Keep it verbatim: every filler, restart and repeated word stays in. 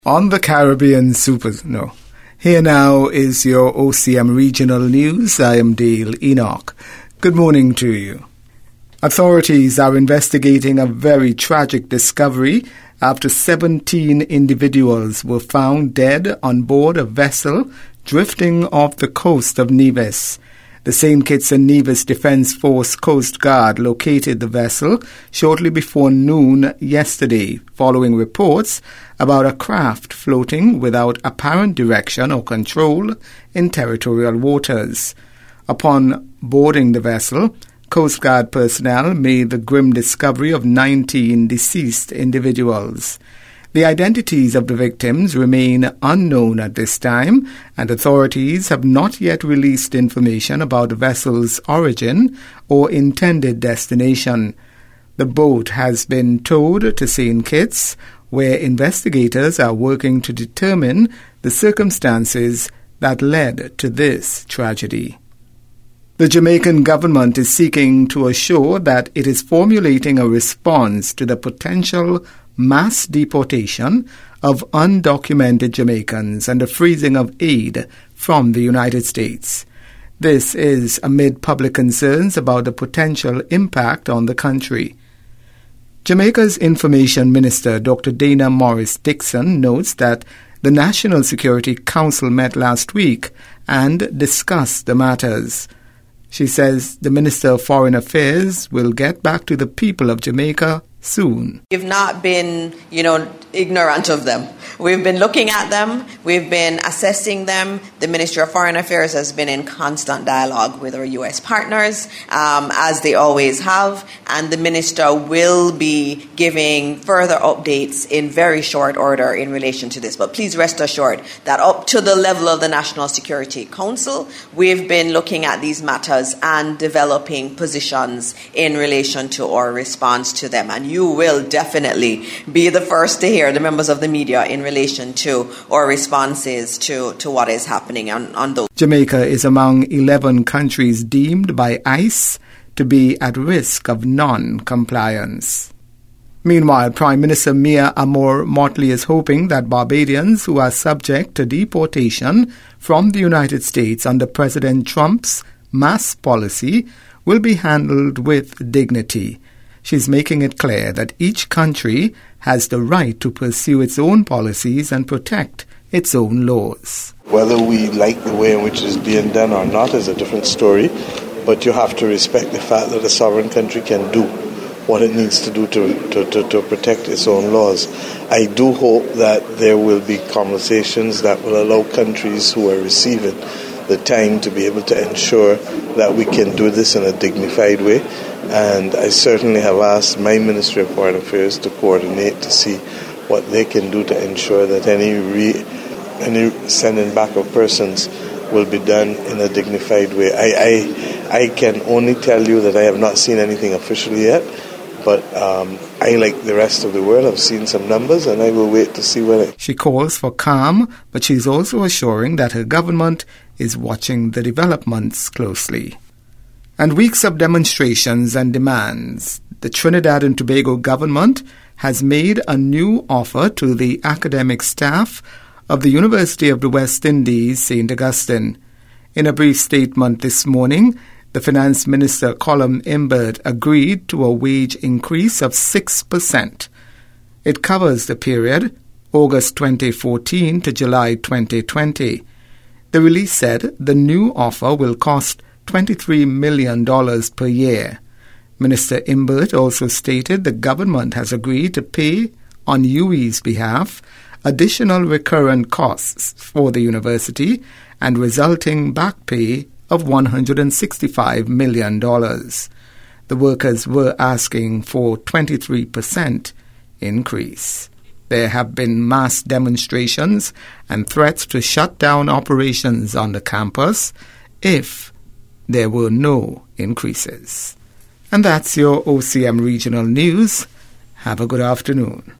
On the Caribbean Super... No. Here now is your O C M Regional News. I am Dale Enoch. Good morning to you. Authorities are investigating a very tragic discovery after seventeen individuals were found dead on board a vessel drifting off the coast of Nevis. The Saint Kitts and Nevis Defence Force Coast Guard located the vessel shortly before noon yesterday, following reports about a craft floating without apparent direction or control in territorial waters. Upon boarding the vessel, Coast Guard personnel made the grim discovery of nineteen deceased individuals. The identities of the victims remain unknown at this time, and authorities have not yet released information about the vessel's origin or intended destination. The boat has been towed to Saint Kitts, where investigators are working to determine the circumstances that led to this tragedy. The Jamaican government is seeking to assure that it is formulating a response to the potential mass deportation of undocumented Jamaicans and the freezing of aid from the United States. This is amid public concerns about the potential impact on the country. Jamaica's Information Minister, Doctor Dana Morris Dixon, notes that the National Security Council met last week and discussed the matters. She says the Minister of Foreign Affairs will get back to the people of Jamaica soon. We've not been, you know, ignorant of them. We've been looking at them. We've been assessing them. The Ministry of Foreign Affairs has been in constant dialogue with our U S partners, um, as they always have. And the Minister will be giving further updates in very short order in relation to this. But please rest assured that up to the level of the National Security Council, we've been looking at these matters and developing positions in relation to our response to them. And you will definitely be the first to hear, the members of the media, in relation to our responses to, to what is happening on, on those. Jamaica is among eleven countries deemed by ICE to be at risk of non-compliance. Meanwhile, Prime Minister Mia Amor Motley is hoping that Barbadians who are subject to deportation from the United States under President Trump's mass policy will be handled with dignity. She's making it clear that each country has the right to pursue its own policies and protect its own laws. Whether we like the way in which it is being done or not is a different story, but you have to respect the fact that a sovereign country can do what it needs to do to, to, to, to protect its own laws. I do hope that there will be conversations that will allow countries who are receiving the time to be able to ensure that we can do this in a dignified way. And I certainly have asked my Ministry of Foreign Affairs to coordinate to see what they can do to ensure that any re, any sending back of persons will be done in a dignified way. I, I, I can only tell you that I have not seen anything officially yet, but um, I, like the rest of the world, have seen some numbers, and I will wait to see what it... She calls for calm, but she's also assuring that her government is watching the developments closely. And weeks of demonstrations and demands, the Trinidad and Tobago government has made a new offer to the academic staff of the University of the West Indies, Saint Augustine. In a brief statement this morning, the Finance Minister, Colum Imbert, agreed to a wage increase of six percent. It covers the period August twenty fourteen to July twenty twenty. The release said the new offer will cost twenty-three million dollars per year. Minister Imbert also stated the government has agreed to pay, on U E's behalf, additional recurrent costs for the university and resulting back pay of one hundred sixty-five million dollars. The workers were asking for twenty-three percent increase. There have been mass demonstrations and threats to shut down operations on the campus if there were no increases. And that's your O C M Regional News. Have a good afternoon.